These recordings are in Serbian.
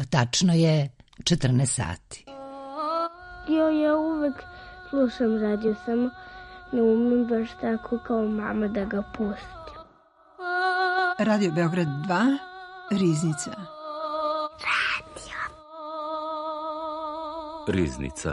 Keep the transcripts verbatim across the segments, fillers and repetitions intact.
Tačno je četrnaest sati. Jo, ja uvek slušam radio, samo ne umem baš tako kao mama da ga pustim. Radio Beograd dva, Riznica. Radio. Riznica.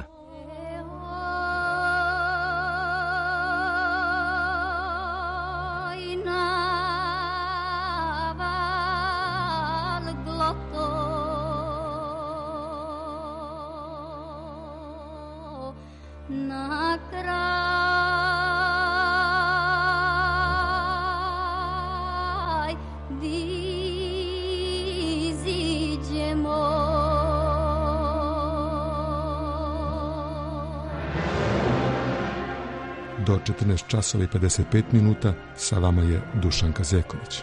Do četrnaest časova i pedeset pet minuta sa vama je Dušan Kazeković.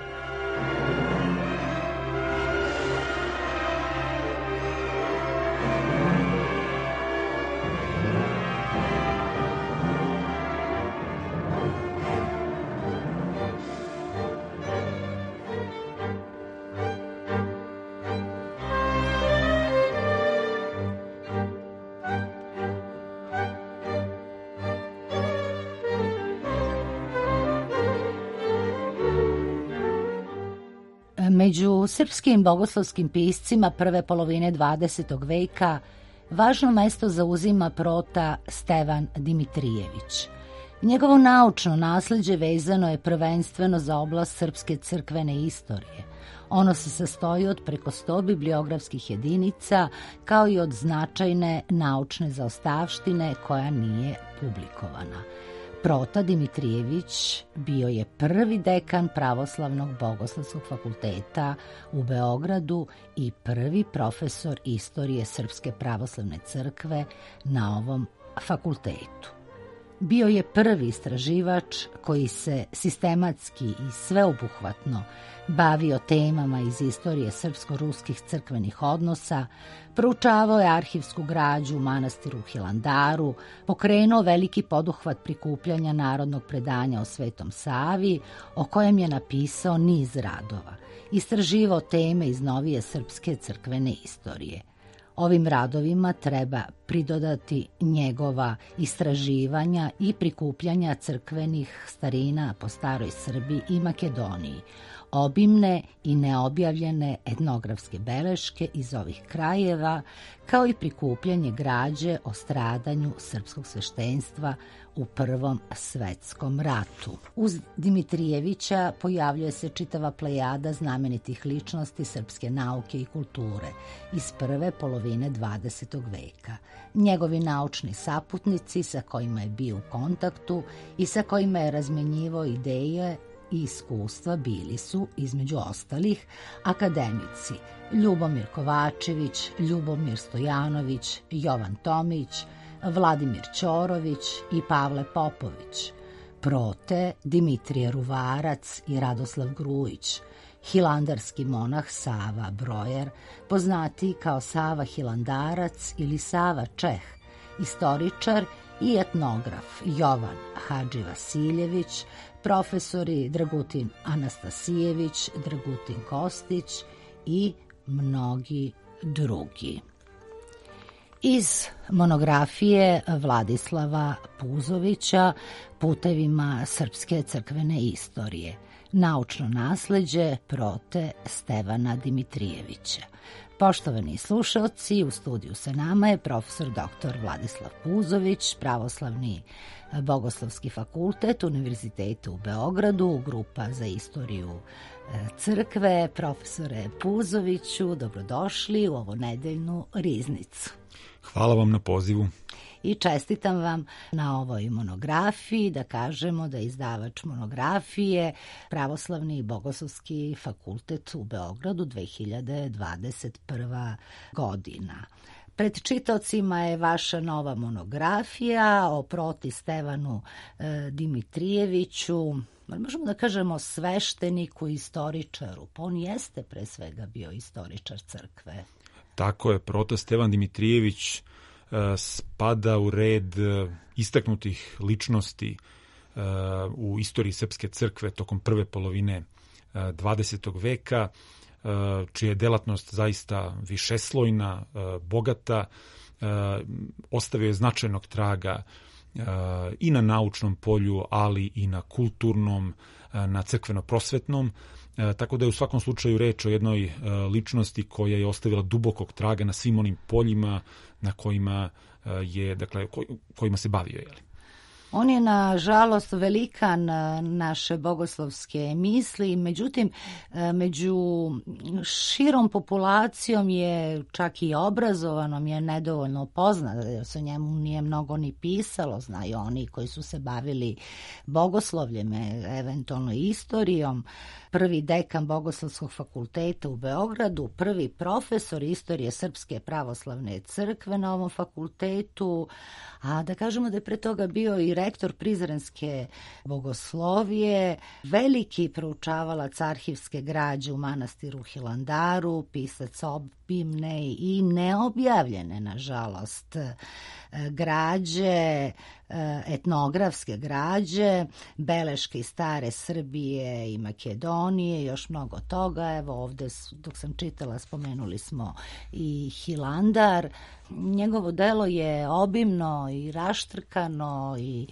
Među srpskim bogoslovskim piscima prve polovine dvadesetog veka važno mesto zauzima prota Stevan Dimitrijević. Njegovo naučno nasleđe vezano je prvenstveno za oblast srpske crkvene istorije. Ono se sastoji od preko sto bibliografskih jedinica, kao i od značajne naučne zaostavštine koja nije publikovana. Prota Dimitrijević bio je prvi dekan Pravoslavnog bogoslovskog fakulteta u Beogradu i prvi profesor istorije Srpske pravoslavne crkve na ovom fakultetu. Bio je prvi istraživač koji se sistematski i sveobuhvatno bavio temama iz istorije srpsko-ruskih crkvenih odnosa, proučavao je arhivsku građu u manastiru Hilandaru, pokrenuo veliki poduhvat prikupljanja narodnog predanja o Svetom Savi, o kojem je napisao niz radova, istraživao teme iz novije srpske crkvene istorije. Ovim radovima treba pridodati njegova istraživanja i prikupljanja crkvenih starina po staroj Srbiji i Makedoniji, obimne i neobjavljene etnografske beleške iz ovih krajeva, kao i prikupljanje građe o stradanju srpskog sveštenstva u Prvom svetskom ratu. Uz Dimitrijevića pojavljuje se čitava plejada znamenitih ličnosti srpske nauke i kulture iz prve polovine dvadesetog veka. Njegovi naučni saputnici sa kojima je bio u kontaktu i sa kojima je razmenjivao ideje i iskustva bili su, između ostalih, akademici Ljubomir Kovačević, Ljubomir Stojanović, Jovan Tomić, Vladimir Ćorović i Pavle Popović, prote Dimitrije Ruvarac i Radoslav Grujić, hilandarski monah Sava Brojer, poznati kao Sava Hilandarac ili Sava Čeh, istoričar i etnograf Jovan Hadži Vasiljević, profesori Dragutin Anastasijević, Dragutin Kostić i mnogi drugi. Iz monografije Vladislava Puzovića Putevima srpske crkvene istorije, naučno nasleđe prote Stevana Dimitrijevića. Poštovani slušalci, u studiju sa nama je profesor doktor Vladislav Puzović, Pravoslavni bogoslovski fakultet Univerziteta u Beogradu, grupa za istoriju crkve. Profesore Puzoviću, dobrodošli u ovu nedeljnu riznicu. Hvala vam na pozivu. I čestitam vam na ovoj monografiji, da kažemo da je izdavač monografije Pravoslavni bogoslovski fakultet u Beogradu dve hiljade dvadeset prva godina. Pred čitaocima je vaša nova monografija o proti Stevanu e, Dimitrijeviću, možemo da kažemo svešteniku i istoričaru, pa on jeste pre svega bio istoričar crkve. Tako je, prota Stevan Dimitrijević spada u red istaknutih ličnosti u istoriji srpske crkve tokom prve polovine dvadesetog veka. čija je delatnost zaista višeslojna, bogata, ostavio je značajnog traga i na naučnom polju, ali i na kulturnom, na crkveno-prosvetnom, tako da je u svakom slučaju reč o jednoj ličnosti koja je ostavila dubokog traga na svim onim poljima na kojima je, dakle, kojima se bavio, je li? On je, nažalost, velikan naše bogoslovske misli, međutim, među širom populacijom je, čak i obrazovanom, je nedovoljno poznat, jer se o njemu nije mnogo ni pisalo, znaju oni koji su se bavili bogoslovljem, eventualno istorijom. Prvi dekan Bogoslovskog fakulteta u Beogradu, prvi profesor istorije Srpske pravoslavne crkve na ovom fakultetu, a da kažemo da je pre toga bio i rektor Prizrenske bogoslovije, veliki proučavalac arhivske građe u manastiru Hilandaru, pisac obimne i neobjavljene, nažalost, građe, etnografske građe, beleške iz stare Srbije i Makedonije, još mnogo toga. Evo ovde, dok sam čitala, spomenuli smo i Hilandar. Njegovo delo je obimno i raštrkano i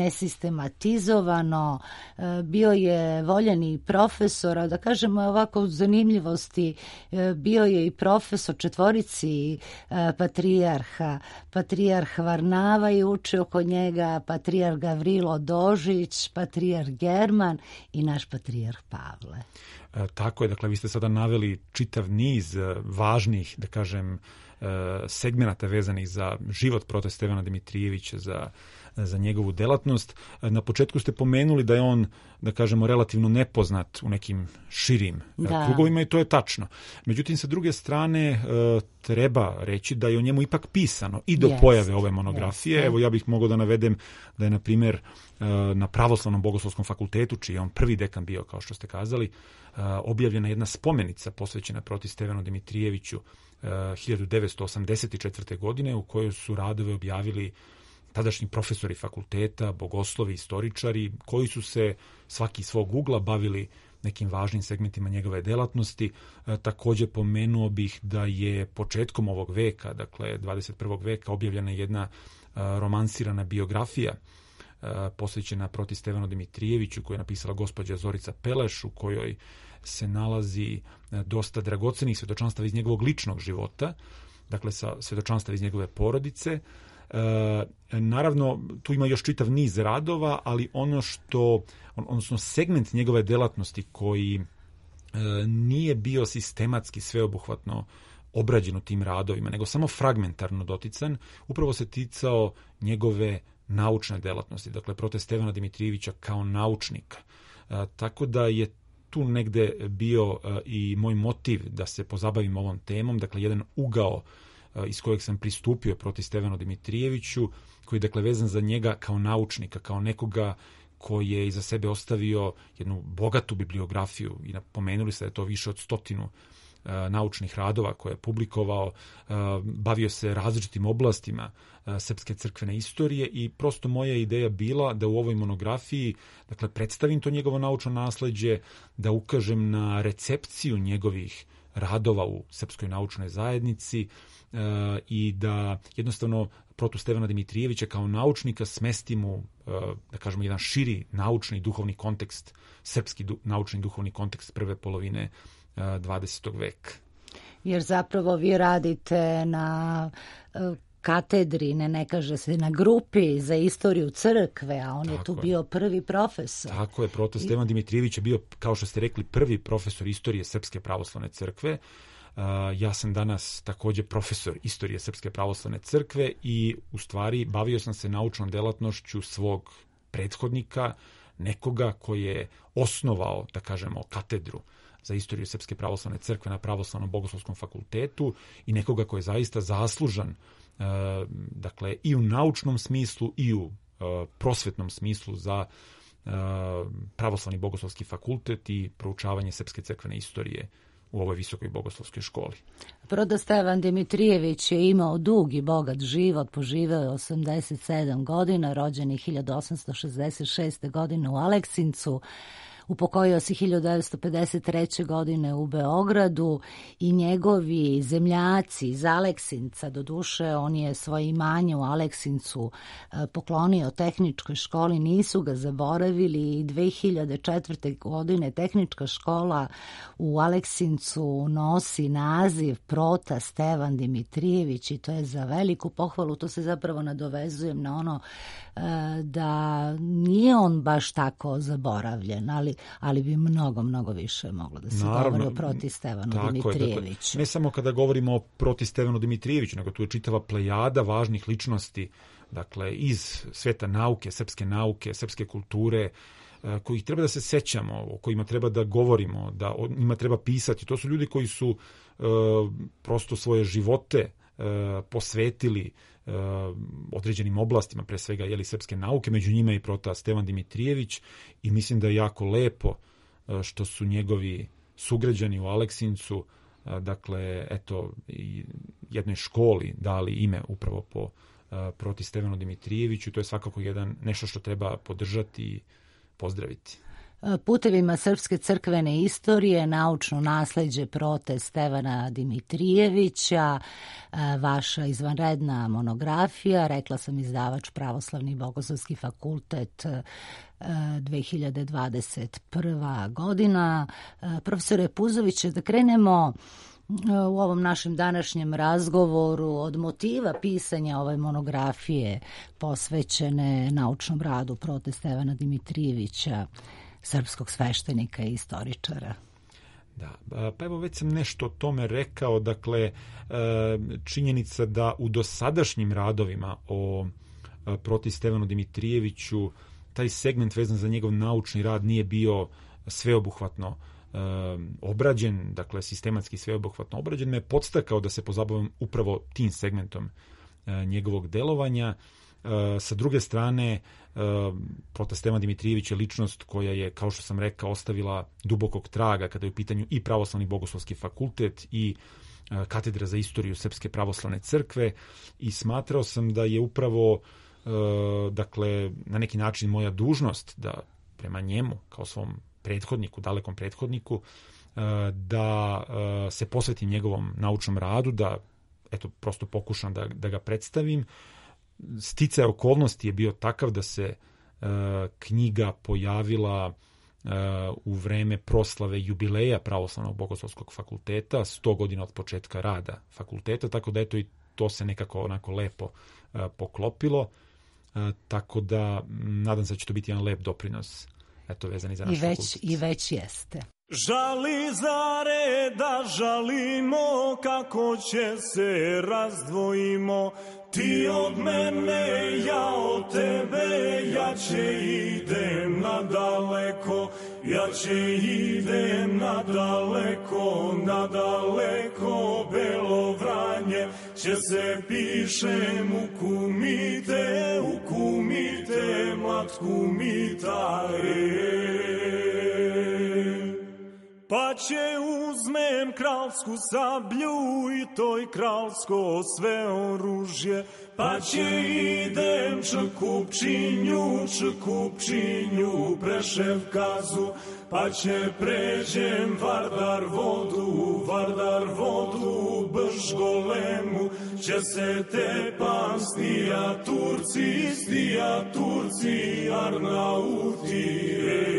nesistematizovano. Bio je voljeni profesor, a da kažemo ovako zanimljivosti, bio je i profesor četvorici patrijarha. Patrijarh Varnava je učio kod njega, patrijarh Gavrilo Dožić, patrijarh German i naš patrijarh Pavle. E, tako je, dakle, vi ste sada naveli čitav niz važnih, da kažem, segmenata vezanih za život prote Stevana Dimitrijevića, za, za njegovu delatnost. Na početku ste pomenuli da je on, da kažemo, relativno nepoznat u nekim širim da. krugovima i to je tačno. Međutim, sa druge strane, treba reći da je o njemu ipak pisano i do yes. pojave ove monografije. Yes. Evo, ja bih mogao da navedem da je, na primjer, na Pravoslavnom bogoslovskom fakultetu, čiji je on prvi dekan bio, kao što ste kazali, objavljena jedna spomenica posvećena protiv Stevanu Dimitrijeviću hiljadu devetsto osamdeset četvrte. godine, u kojoj su radove objavili tadašnji profesori fakulteta, bogoslovi, istoričari, koji su se svaki svog ugla bavili nekim važnim segmentima njegove delatnosti. E, također pomenuo bih da je početkom ovog veka, dakle dvadeset prvog veka, objavljena jedna e, romansirana biografija e, posvećena protiv Stevanu Dimitrijeviću, koju je napisala gospođa Zorica Peleš, u kojoj se nalazi dosta dragocenih svedočanstava iz njegovog ličnog života, dakle sa svedočanstava iz njegove porodice. E, naravno, tu ima još čitav niz radova, ali ono što, odnosno segment njegove delatnosti koji e, nije bio sistematski sveobuhvatno obrađen u tim radovima, nego samo fragmentarno dotican, upravo se ticao njegove naučne delatnosti, dakle protiv Stevana Dimitrijevića kao naučnika. E, tako da je tu negde bio uh, i moj motiv da se pozabavim ovom temom, dakle jedan ugao uh, iz kojeg sam pristupio protiv Stevanu Dimitrijeviću, koji je, dakle, vezan za njega kao naučnika, kao nekoga koji je iza sebe ostavio jednu bogatu bibliografiju i napomenuli ste da je to više od stotinu uh, naučnih radova koje je publikovao, uh, bavio se različitim oblastima uh, srpske crkvene istorije i prosto moja ideja bila da u ovoj monografiji, dakle, predstavim to njegovo naučno nasleđe, da ukažem na recepciju njegovih radova u srpskoj naučnoj zajednici uh, i da jednostavno protu Stevana Dimitrijevića kao naučnika smestim u, uh, da kažemo, jedan širi naučni i duhovni kontekst, srpski du, naučni i duhovni kontekst prve polovine dvadesetog veka. Jer zapravo vi radite na katedri, ne, ne kaže se, na grupi za istoriju crkve, a on Tako je tu je. bio prvi profesor. Tako je, proto Stevan Dimitrijević je bio, kao što ste rekli, prvi profesor istorije Srpske pravoslavne crkve. Uh, ja sam danas također profesor istorije Srpske pravoslavne crkve i u stvari bavio sam se naučnom delatnošću svog prethodnika, nekoga koji je osnovao, da kažemo, katedru za istoriju Srpske pravoslavne crkve na Pravoslavnom bogoslovskom fakultetu i nekoga koji je zaista zaslužan, uh, dakle, i u naučnom smislu i u uh, prosvetnom smislu za uh, Pravoslavni bogoslovski fakultet i proučavanje srpske crkvene istorije u ovoj visokoj bogoslovskoj školi. Proto Stevan Dimitrijević je imao dug i bogat život, poživeo je osamdeset sedam godina, rođen je hiljadu osamsto šezdeset šeste. godine u Aleksincu. upokojio se hiljadu devetsto pedeset treće. godine u Beogradu i njegovi zemljaci iz Aleksinca, doduše on je svoje imanje u Aleksincu poklonio tehničkoj školi, nisu ga zaboravili i dve hiljade četvrte. godine tehnička škola u Aleksincu nosi naziv Prota Stevan Dimitrijević i to je za veliku pohvalu. To se zapravo nadovezujem na ono da nije on baš tako zaboravljen, ali, ali bi mnogo, mnogo više moglo da se Naravno, govori o Proti Stevanu Dimitrijeviću. Dakle, ne samo kada govorimo o Proti Stevanu Dimitrijeviću, nego tu je čitava plejada važnih ličnosti, dakle, iz sveta nauke, srpske nauke, srpske kulture, kojih treba da se sećamo, o kojima treba da govorimo, da o njima treba pisati. To su ljudi koji su e, prosto svoje živote e, posvetili e, određenim oblastima, pre svega jeli, srpske nauke, među njima i Prota Stevan Dimitrijević, i mislim da je jako lepo e, što su njegovi sugrađani u Aleksincu, e, dakle, eto, i jednoj školi dali ime upravo po e, Proti Stevanu Dimitrijeviću. To je svakako jedan, nešto što treba podržati i pozdraviti. Putevima srpske crkvene istorije, naučno nasleđe Prote Stevana Dimitrijevića, vaša izvanredna monografija, rekla sam izdavač Pravoslavni bogoslovski fakultet, dve hiljade dvadeset prva. godina. Profesore Puzoviće, da krenemo u ovom našem današnjem razgovoru od motiva pisanja ove monografije posvećene naučnom radu Prote Stevana Dimitrijevića, srpskog sveštenika i istoričara. Da, pa evo već sam nešto o tome rekao, dakle činjenica da u dosadašnjim radovima o Proti Stevanu Dimitrijeviću taj segment vezan za njegov naučni rad nije bio sveobuhvatno obrađen, dakle sistematski sveobuhvatno obrađen, me podstakao da se pozabavim upravo tim segmentom njegovog delovanja. Sa druge strane, Prota Stevan Dimitrijević je ličnost koja je, kao što sam rekao, ostavila dubokog traga kada je u pitanju i Pravoslavni bogoslovski fakultet i Katedra za istoriju Srpske pravoslavne crkve, i smatrao sam da je upravo, dakle, na neki način moja dužnost da prema njemu, kao svom prethodniku, dalekom prethodniku, da se posvetim njegovom naučnom radu, da eto prosto pokušam da, da ga predstavim. Sticaj okolnosti je bio takav da se knjiga pojavila u vreme proslave jubileja Pravoslavnog bogoslovskog fakulteta, sto godina od početka rada fakulteta, tako da eto i to se nekako onako lepo poklopilo, tako da nadam se da će to biti jedan lep doprinos, eto, vezani za naš I već, fakultet. I već jeste. Žali zare da žalimo, kako će se razdvojimo, ti od mene, ja od tebe, ja će idem nadaleko, ja će idem nadaleko, nadaleko, Belo Vranje, će se pišem u kumite, u kumite, mlad kumita, pa će uzmem kralsku sablju i toj kralsko sve oružje, pa će idem Čekupčinju, Čekupčinju, Preševkazu, pa će pređem Vardar vodu, Vardar vodu, Bržgolemu, će se tepam stija Turci, stija Turci, Arnauti,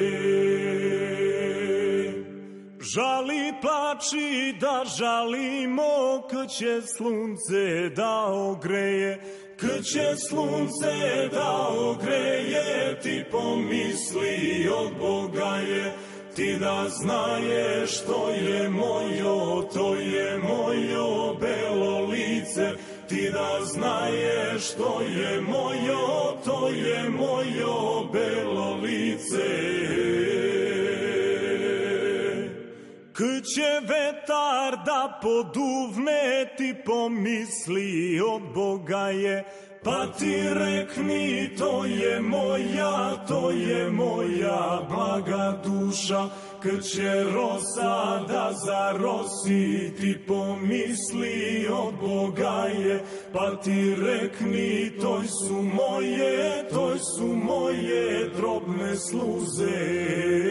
žali plači da žalimo, kad će slunce da ogreje, kad će slunce da ogreje, ti pomisli od Boga je, ti da znaješ to je mojo, to je mojo belo lice, ti da znaješ to je mojo, to je mojo belo lice. Kad će vetar da poduvne, ti pomisli od Boga je, pa ti rekni to je moja, to je moja blaga duša. Kad će rosa da zarosi, ti pomisli od Boga je, pa ti rekni toj su moje, toj su moje drobne sluze.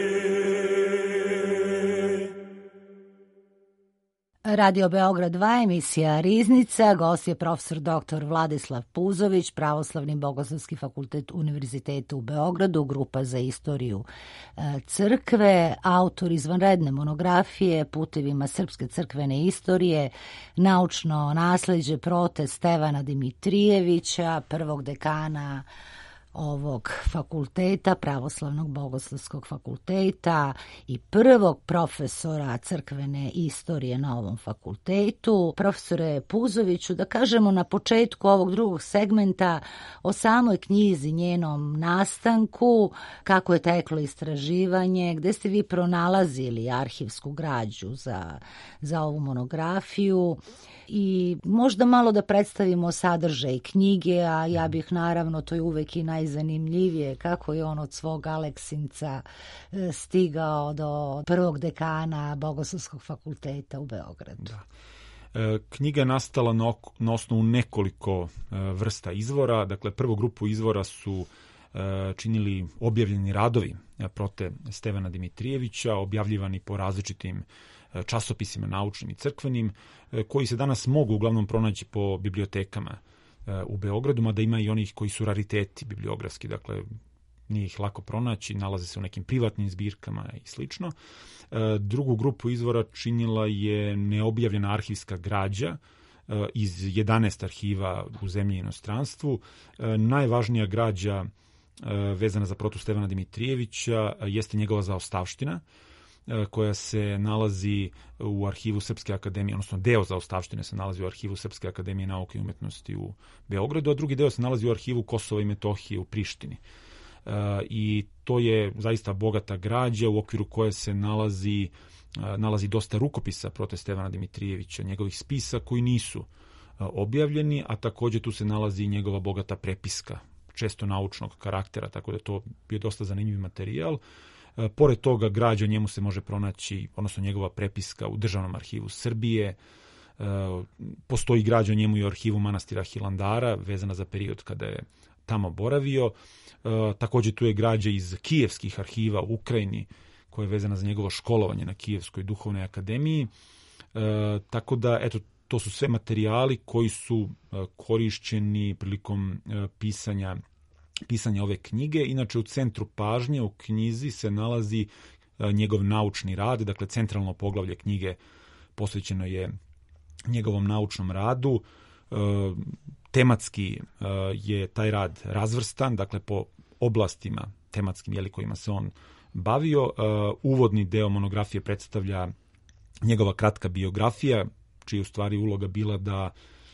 Radio Beograd dva, emisija Riznica, gost je profesor doktor Vladislav Puzović, Pravoslavni bogoslovski fakultet Univerziteta u Beogradu, grupa za istoriju crkve, autor izvanredne monografije Putevima srpske crkvene istorije, naučno nasleđe prote Stevana Dimitrijevića, prvog dekana ovog fakulteta, Pravoslavnog bogoslovskog fakulteta i prvog profesora crkvene istorije na ovom fakultetu. Profesore Puzoviću, da kažemo na početku ovog drugog segmenta o samoj knjizi, njenom nastanku, kako je teklo istraživanje, gde ste vi pronalazili arhivsku građu za, za ovu monografiju i možda malo da predstavimo sadržaj knjige, a ja bih naravno, to je uvek i najzanimljivije, kako je on od svog Aleksinca stigao do prvog dekana Bogoslovskog fakulteta u Beogradu. Da. E, knjiga je nastala na, na osnovu nekoliko e, vrsta izvora. Dakle, prvu grupu izvora su e, činili objavljeni radovi prote Stevana Dimitrijevića, objavljivani po različitim časopisima naučnim i crkvenim, koji se danas mogu uglavnom pronaći po bibliotekama u Beogradu, mada ima i onih koji su rariteti bibliografski, dakle nije ih lako pronaći, nalaze se u nekim privatnim zbirkama i slično. Drugu grupu izvora činila je neobjavljena arhivska građa iz jedanaest arhiva u zemlji i inostranstvu. Najvažnija građa vezana za protu Stevana Dimitrijevića jeste njegova zaostavština, koja se nalazi u arhivu Srpske akademije, odnosno deo zaostavštine se nalazi u arhivu Srpske akademije nauke i umetnosti u Beogradu, a drugi deo se nalazi u arhivu Kosova i Metohije u Prištini. I to je zaista bogata građa u okviru koje se nalazi, nalazi dosta rukopisa prote Stevana Dimitrijevića, njegovih spisa koji nisu objavljeni, a takođe tu se nalazi i njegova bogata prepiska, često naučnog karaktera, tako da to bio dosta zanimljiv materijal. Pored toga, građa njemu se može pronaći, odnosno njegova prepiska u Državnom arhivu Srbije. Postoji građa njemu i u arhivu manastira Hilandara, vezana za period kada je tamo boravio. Također tu je građa iz kijevskih arhiva u Ukrajini, koja je vezana za njegovo školovanje na Kijevskoj duhovnoj akademiji. Tako da, eto, to su sve materijali koji su korišćeni prilikom pisanja pisanja ove knjige. Inače, u centru pažnje u knjizi se nalazi njegov naučni rad, dakle centralno poglavlje knjige posvećeno je njegovom naučnom radu. Tematski je taj rad razvrstan, dakle po oblastima tematskim jeli, kojima se on bavio. Uvodni deo monografije predstavlja njegova kratka biografija, čija u stvari uloga bila da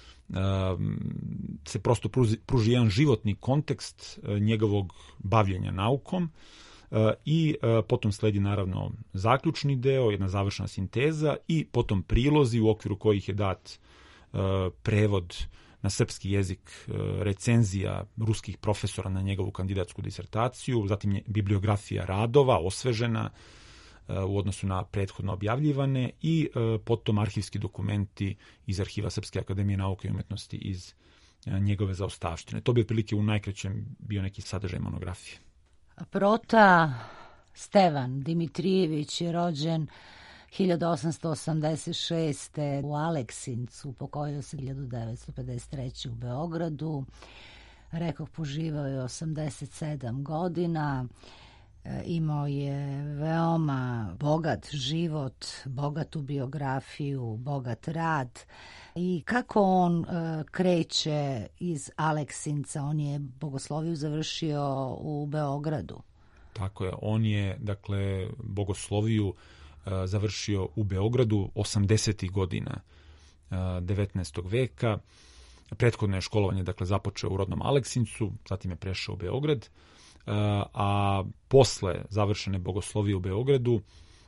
se prosto pruži, pruži jedan životni kontekst njegovog bavljenja naukom i potom sledi naravno zaključni deo, jedna završna sinteza i potom prilozi u okviru kojih je dat prevod na srpski jezik recenzija ruskih profesora na njegovu kandidatsku disertaciju, zatim bibliografija radova osvežena u odnosu na prethodno objavljivane i potom arhivski dokumenti iz arhiva Srpske akademije nauke i umetnosti iz njegove zaostavštine. To bi otprilike u najkraćem bio neki sadržaj monografije. Prota Stevan Dimitrijević je rođen hiljadu osamsto osamdeset šeste. u Aleksincu, pokojio se hiljadu devetsto pedeset treće. u Beogradu. Rekoh, poživao je osamdeset sedam godina. Imao je veoma bogat život, bogatu biografiju, bogat rad. I kako on uh, kreće iz Aleksinca? On je bogosloviju završio u Beogradu. Tako je, on je dakle bogosloviju uh, završio u Beogradu osamdesetih godina uh, devetnaestog veka. Prethodno je školovanje dakle započeo u rodnom Aleksincu, zatim je prešao u Beograd. A posle završene bogoslovije u Beogradu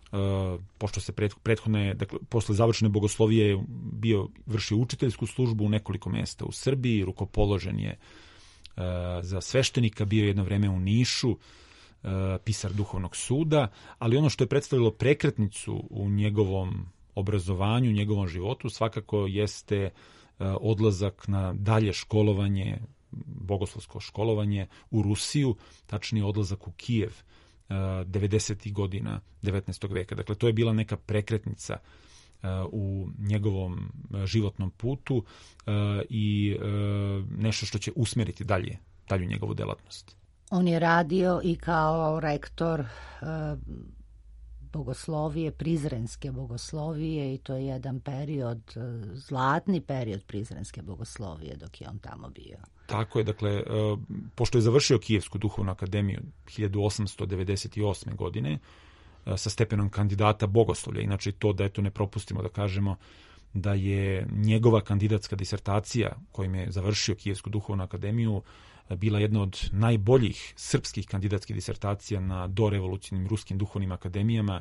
pošto se prethodne, dakle, posle završene bogoslovije bio vršio učiteljsku službu u nekoliko mjesta u Srbiji, rukopoložen je za sveštenika, bio je jedno vreme u Nišu, pisar duhovnog suda, ali ono što je predstavilo prekretnicu u njegovom obrazovanju, u njegovom životu, svakako jeste odlazak na dalje školovanje, bogoslovsko školovanje u Rusiju, tačnije odlazak u Kijev devedesetih godina devetnaestog veka. Dakle, to je bila neka prekretnica u njegovom životnom putu i nešto što će usmeriti dalje, dalju njegovu delatnost. On je radio i kao rektor bogoslovije, prizrenske bogoslovije, i to je jedan period, zlatni period prizrenske bogoslovije dok je on tamo bio. Tako je, dakle, pošto je završio Kijevsku duhovnu akademiju hiljadu osamsto devedeset osme. godine sa stepenom kandidata bogoslovlja, inače to da eto ne propustimo da kažemo da je njegova kandidatska disertacija kojim je završio Kijevsku duhovnu akademiju bila jedna od najboljih srpskih kandidatskih disertacija na dorevolucionim ruskim duhovnim akademijama.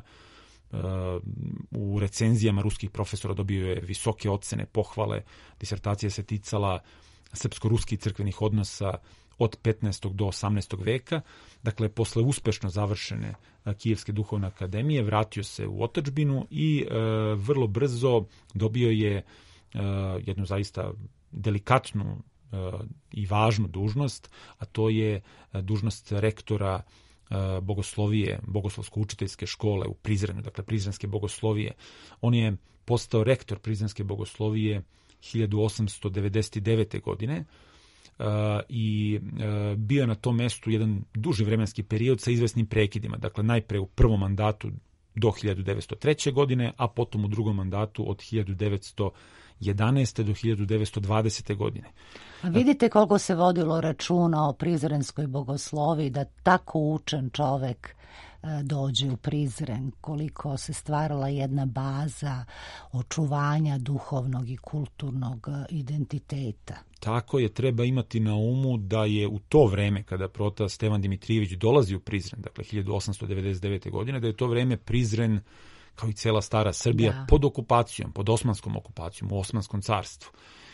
U recenzijama ruskih profesora dobio je visoke ocene, pohvale. Disertacija se ticala srpsko-ruskih crkvenih odnosa od petnaestog do osamnaestog veka. Dakle, posle uspešno završene Kijevske duhovne akademije vratio se u otadžbinu i e, vrlo brzo dobio je e, jednu zaista delikatnu e, i važnu dužnost, a to je dužnost rektora e, bogoslovije, bogoslovsko-učiteljske škole u Prizrenu, dakle Prizrenske bogoslovije. On je postao rektor Prizrenske bogoslovije hiljadu osamsto devedeset devete. godine uh, i uh, bio je na tom mestu jedan duži vremenski period sa izvesnim prekidima. Dakle, najpre u prvom mandatu do hiljadu devetsto treće. godine, a potom u drugom mandatu od hiljadu devetsto jedanaeste. do hiljadu devetsto dvadesete. godine. A vidite koliko se vodilo računa o prizrenskoj bogosloviji, da tako učen čovek dođe u Prizren, koliko se stvarala jedna baza očuvanja duhovnog i kulturnog identiteta. Tako je, treba imati na umu da je u to vreme kada prota Stevan Dimitrijević dolazi u Prizren, dakle hiljadu osamsto devedeset devete. godine, da je to vreme Prizren, kao i cela stara Srbija, da, pod okupacijom, pod osmanskom okupacijom, u Osmanskom carstvu.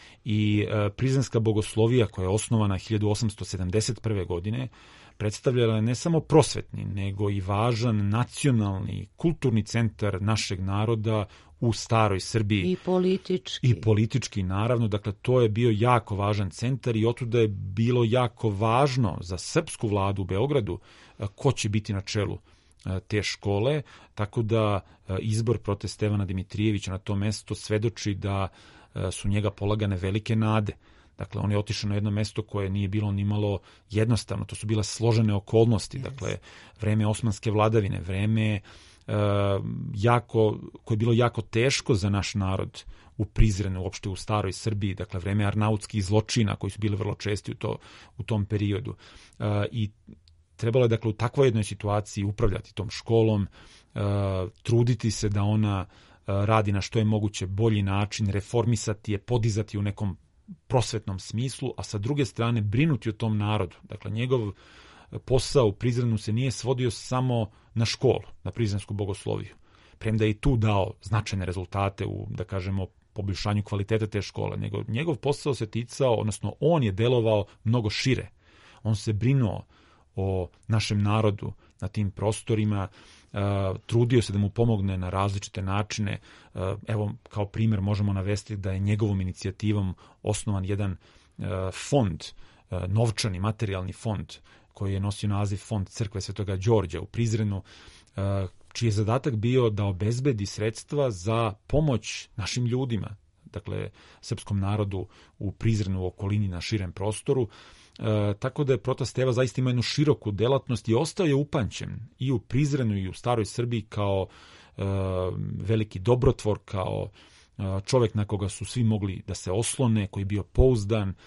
I e, prizrenska bogoslovija koja je osnovana hiljadu osamsto sedamdeset prve. godine predstavljala je ne samo prosvetni, nego i važan nacionalni, kulturni centar našeg naroda u staroj Srbiji. I politički. I politički, naravno. Dakle, to je bio jako važan centar i otuda je bilo jako važno za srpsku vladu u Beogradu ko će biti na čelu te škole, tako da izbor prote Stevana Dimitrijevića na to mesto svedoči da su njega polagane velike nade. Dakle, on je otišao na jedno mesto koje nije bilo ni malo jednostavno, to su bile složene okolnosti, yes. Dakle, vreme osmanske vladavine, vreme uh, jako, koje je bilo jako teško za naš narod u Prizrenu, uopšte u staroj Srbiji, dakle, vreme arnautskih zločina koji su bili vrlo česti u, to, u tom periodu. Uh, I trebalo je, dakle, u takvoj jednoj situaciji upravljati tom školom, uh, truditi se da ona uh, radi na što je moguće bolji način, reformisati je, podizati u nekom prosvetnom smislu, a sa druge strane brinuti o tom narodu. Dakle, njegov posao u Prizrenu se nije svodio samo na školu, na prizrensku bogosloviju. Premda je i tu dao značajne rezultate u, da kažemo, poboljšanju kvaliteta te škole. Nego, njegov posao se ticao, odnosno on je delovao mnogo šire. On se brinuo o našem narodu na tim prostorima, uh, trudio se da mu pomogne na različite načine. Uh, evo, kao primjer možemo navesti da je njegovom inicijativom osnovan jedan uh, fond, uh, novčani, materijalni fond, koji je nosio naziv Fond Crkve Svetoga Đorđa u Prizrenu, uh, čiji je zadatak bio da obezbedi sredstva za pomoć našim ljudima, dakle, srpskom narodu u Prizrenu, u okolini, na širem prostoru. E, tako da je prota Steva zaista ima jednu široku delatnost i ostao je upamćen i u Prizrenu i u staroj Srbiji kao e, veliki dobrotvor, kao e, čovjek na koga su svi mogli da se oslone, koji je bio pouzdan e,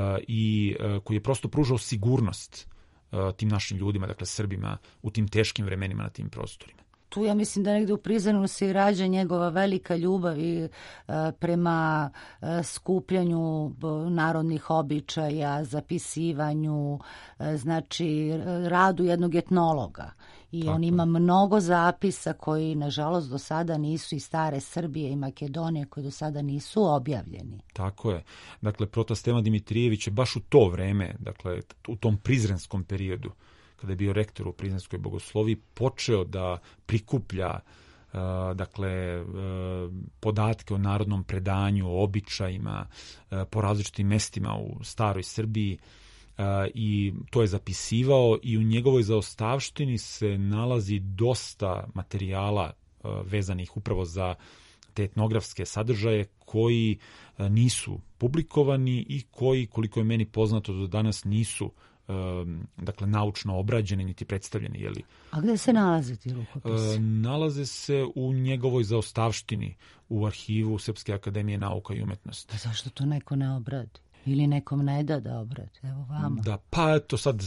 i e, koji je prosto pružao sigurnost e, tim našim ljudima, dakle Srbima, u tim teškim vremenima na tim prostorima. Tu ja mislim da negdje u Prizrenu se rađa njegova velika ljubav i e, prema e, skupljanju narodnih običaja, zapisivanju, e, znači radu jednog etnologa. I Tako on ima mnogo zapisa koji, nažalost, do sada nisu iz stare Srbije i Makedonije, koji do sada nisu objavljeni. Tako je. Dakle, prota Stevan Dimitrijević je baš u to vreme, dakle, u tom prizrenskom periodu, kada je bio rektor u Prizrenskoj bogosloviji, počeo da prikuplja uh, dakle, uh, podatke o narodnom predanju, o običajima, uh, po različitim mestima u staroj Srbiji, uh, i to je zapisivao i u njegovoj zaostavštini se nalazi dosta materijala uh, vezanih upravo za te etnografske sadržaje koji uh, nisu publikovani i koji, koliko je meni poznato, do danas nisu dakle naučno obrađeni niti predstavljeni, je li. A gde se nalaze ti rukopisi? E, nalaze se u njegovoj zaostavštini u arhivu Srpske akademije nauka i umetnosti. Pa zašto to neko ne obradi? Ili nekom ne da da obradi? Evo vama. Da, pa eto sad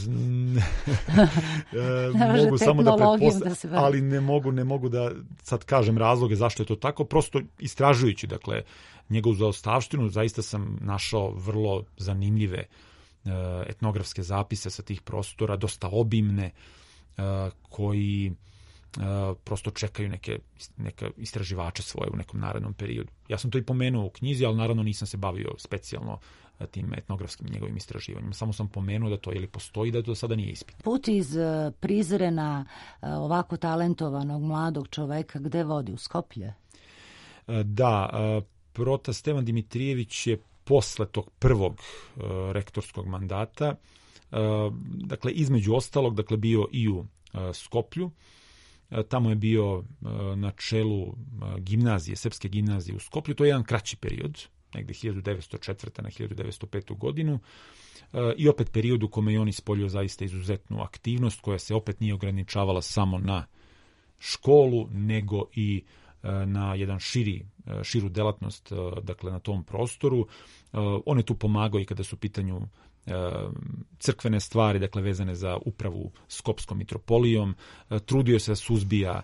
e, mogu samo da pretpostavljam, ali ne mogu, ne mogu da sad kažem razloge zašto je to tako, prosto istražujući, dakle, njegovu zaostavštinu, zaista sam našao vrlo zanimljive etnografske zapise sa tih prostora, dosta obimne, koji prosto čekaju neke, neke istraživače svoje u nekom narednom periodu. Ja sam to i pomenuo u knjizi, ali naravno nisam se bavio specijalno tim etnografskim njegovim istraživanjima. Samo sam pomenuo da to ili postoji, da to sada nije ispit. Put iz Prizrena ovako talentovanog mladog čoveka gde vodi? U Skoplje? Da, prota Stevan Dimitrijević je posle tog prvog uh, rektorskog mandata, uh, dakle, između ostalog, dakle, bio i u uh, Skoplju. Uh, tamo je bio uh, na čelu uh, gimnazije, Srpske gimnazije u Skoplju. To je jedan kraći period, negde hiljadu devetsto četvrte na hiljadu devetsto petu godinu. Uh, I opet period u kome je on ispoljio zaista izuzetnu aktivnost, koja se opet nije ograničavala samo na školu, nego i na jedan širi, širu delatnost, dakle, na tom prostoru. On je tu pomagao i kada su u pitanju crkvene stvari, dakle, vezane za upravu Skopskom mitropolijom. Trudio se da suzbija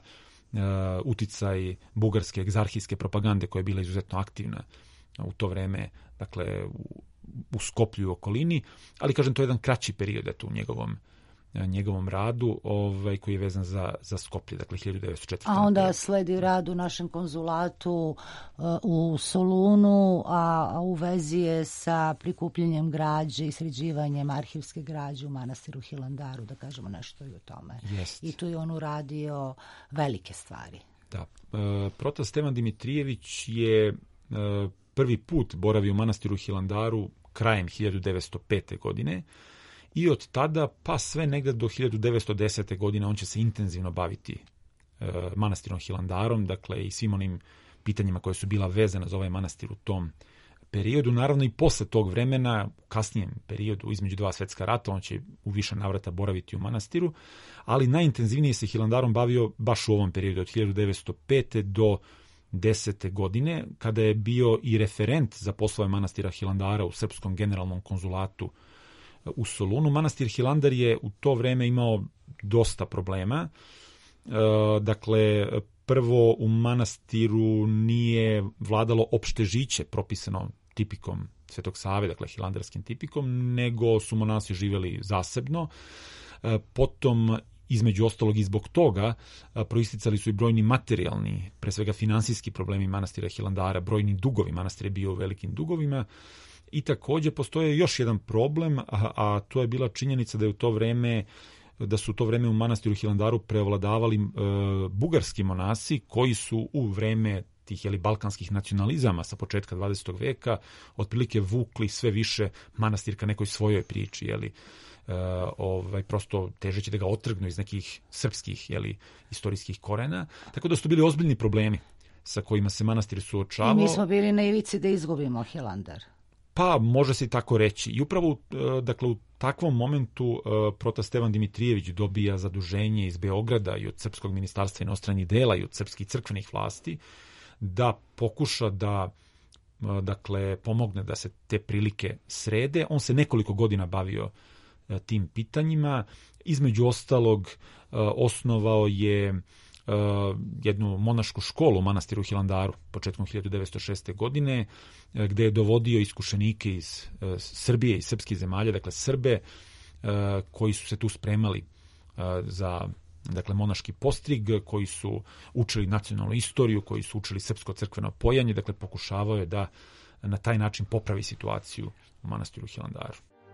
uticaj bugarske egzarhijske propagande koja je bila izuzetno aktivna u to vreme, dakle, u, u Skoplju i okolini, ali, kažem, to je jedan kraći period eto, u njegovom njegovom radu, ovaj, koji je vezan za, za Skoplje, dakle hiljadu devetsto četvrte. A onda sledi rad u našem konzulatu uh, u Solunu, a, a u vezi je sa prikupljanjem građe i sređivanjem arhivske građe u manastiru Hilandaru, da kažemo nešto i o tome. Jest. I tu je on uradio velike stvari. Da. E, prota Stevan Dimitrijević je e, prvi put boravio u manastiru Hilandaru krajem hiljadu devetsto pete. godine, i od tada pa sve negde do hiljadu devetsto desete. godine on će se intenzivno baviti e, manastirom Hilandarom, dakle, i svim onim pitanjima koje su bila vezana za ovaj manastir u tom periodu. Naravno i posle tog vremena, u kasnijem periodu, između dva svetska rata, on će u više navrata boraviti u manastiru, ali najintenzivnije se Hilandarom bavio baš u ovom periodu od hiljadu devetsto pete. do desete. godine, kada je bio i referent za poslove manastira Hilandara u Srpskom generalnom konzulatu u Solunu. Manastir Hilandar je u to vreme imao dosta problema. E, dakle, prvo u manastiru nije vladalo opšte žiće propisano tipikom Svetog Save, dakle hilandarskim tipikom, nego su monasi živeli zasebno. E, potom, između ostalog i zbog toga, a, proisticali su i brojni materijalni, pre svega finansijski problemi manastira Hilandara, brojni dugovi. Manastir je bio u velikim dugovima. I takođe postoje još jedan problem, a, a to je bila činjenica da je u to vreme da su u to vreme u manastiru Hilandaru prevladavali e, bugarski monasi koji su u vreme tih jeli, balkanskih nacionalizama sa početka dvadesetog veka otprilike vukli sve više manastir ka nekoj svojoj priči, jeli, e, ovaj, prosto težeći da ga otrgnu iz nekih srpskih jeli, istorijskih korena, tako da su to bili ozbiljni problemi sa kojima se manastir suočavao. I mi smo bili na ivici da izgubimo Hilandar. Pa, može se i tako reći. I upravo, dakle, u takvom momentu prota Stevan Dimitrijević dobija zaduženje iz Beograda i od Srpskog ministarstva inostranih dela i od srpskih crkvenih vlasti da pokuša da, dakle, pomogne da se te prilike srede. On se nekoliko godina bavio tim pitanjima. Između ostalog, osnovao je jednu monašku školu u manastiru Hilandaru početkom hiljadu devetsto šeste. godine, gde je dovodio iskušenike iz Srbije i srpskih zemalja, dakle Srbe, koji su se tu spremali za dakle monaški postrig, koji su učili nacionalnu istoriju, koji su učili srpsko crkveno pojanje, dakle pokušavao je da na taj način popravi situaciju u manastiru Hilandaru.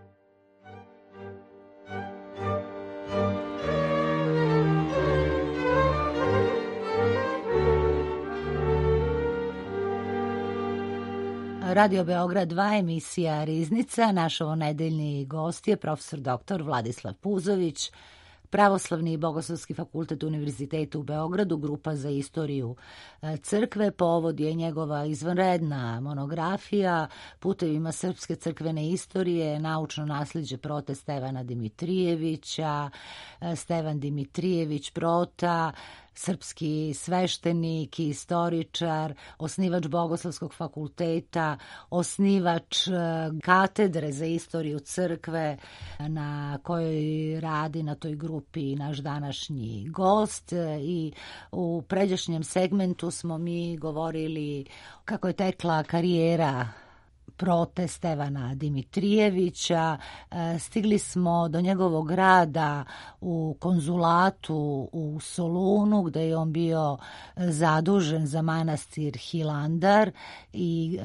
Radio Beograd dva, emisija Riznica. Naš ovonedeljni gost je profesor doktor Vladislav Puzović, Pravoslavni i Bogoslovski fakultet Univerziteta u Beogradu, grupa za istoriju crkve. Povod je njegova izvanredna monografija Putevima srpske crkvene istorije, naučno nasljeđe prote Stevana Dimitrijevića, Stevan Dimitrijević prota, srpski sveštenik i istoričar, osnivač Bogoslovskog fakulteta, osnivač katedre za istoriju crkve na kojoj radi na toj grupi naš današnji gost. I u pređašnjem segmentu smo mi govorili kako je tekla karijera prote Stevana Dimitrijevića. Stigli smo do njegovog rada u konzulatu u Solunu, gde je on bio zadužen za manastir Hilandar, i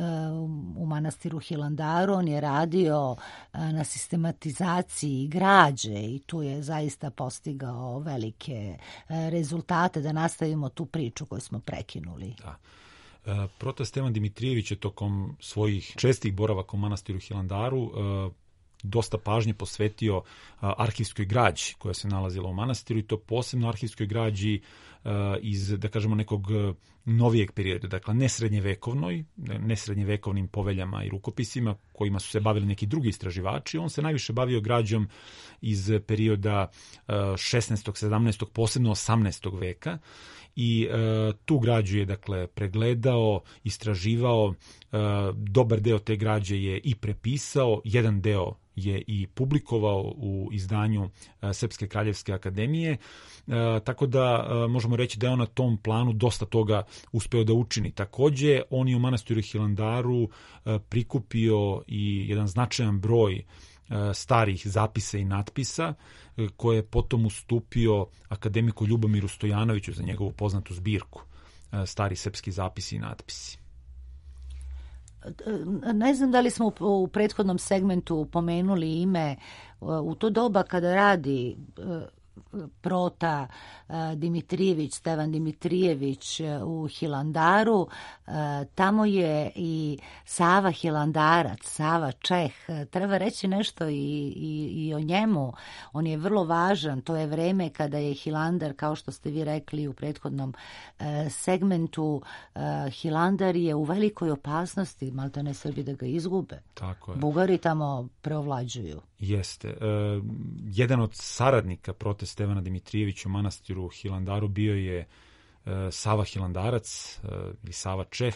u manastiru Hilandaru on je radio na sistematizaciji građe i tu je zaista postigao velike rezultate. Da nastavimo tu priču koju smo prekinuli. Da. Prote Stevan Dimitrijević je tokom svojih čestih boravaka u manastiru Hilandaru dosta pažnje posvetio arhivskoj građi koja se nalazila u manastiru, i to posebno arhivskoj građi iz, da kažemo, nekog novijeg perioda, dakle ne srednjevekovnoj, ne srednjevekovnim poveljama i rukopisima kojima su se bavili neki drugi istraživači. On se najviše bavio građom iz perioda šesnaestog, sedamnaestog, posebno osamnaestog veka, i e, tu građu je dakle pregledao, istraživao, e, dobar deo te građe je i prepisao, jedan deo je i publikovao u izdanju e, Srpske kraljevske akademije, e, tako da e, možemo reći da je on na tom planu dosta toga uspeo da učini. Takođe, on je u manastiru Hilandaru e, prikupio i jedan značajan broj starih zapisa i natpisa koje je potom ustupio akademiku Ljubomiru Stojanoviću za njegovu poznatu zbirku Stari srpski zapisi i natpisi. Ne znam da li smo u prethodnom segmentu pomenuli ime. U to doba kada radi prota Dimitrijević, Stevan Dimitrijević u Hilandaru, tamo je i Sava Hilandarac, Sava Čeh. Treba reći nešto i, i, i o njemu. On je vrlo važan. To je vreme kada je Hilandar, kao što ste vi rekli u prethodnom segmentu, Hilandar je u velikoj opasnosti, maltene Srbi da ga izgube. Tako je. Bugari tamo preovlađuju. Jeste. E, jedan od saradnika prote Stevana Dimitrijevića u manastiru Hilandaru bio je e, Sava Hilandarac e, ili Sava Čeh,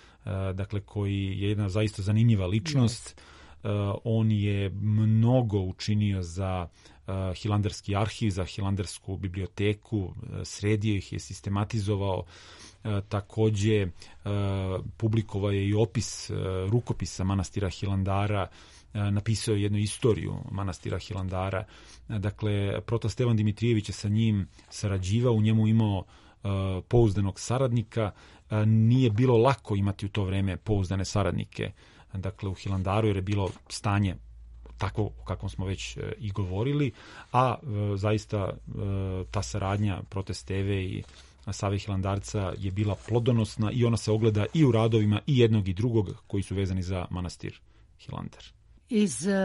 e, dakle koji je jedna zaista zanimljiva ličnost. Yes. E, on je mnogo učinio za e, Hilandarski arhiv, za Hilandarsku biblioteku, e, sredio ih je, sistematizovao. E, takođe e, publikovao je i opis e, rukopisa manastira Hilandara, napisao jednu istoriju manastira Hilandara. Dakle, proto Stevan Dimitrijević je sa njim sarađivao, u njemu imao uh, pouzdanog saradnika. Uh, nije bilo lako imati u to vreme pouzdane saradnike, dakle, u Hilandaru, jer je bilo stanje tako o kakvom smo već uh, i govorili, a uh, zaista uh, ta saradnja prote Steve i Save Hilandarca je bila plodonosna i ona se ogleda i u radovima i jednog i drugog koji su vezani za manastir Hilandar. Iz uh,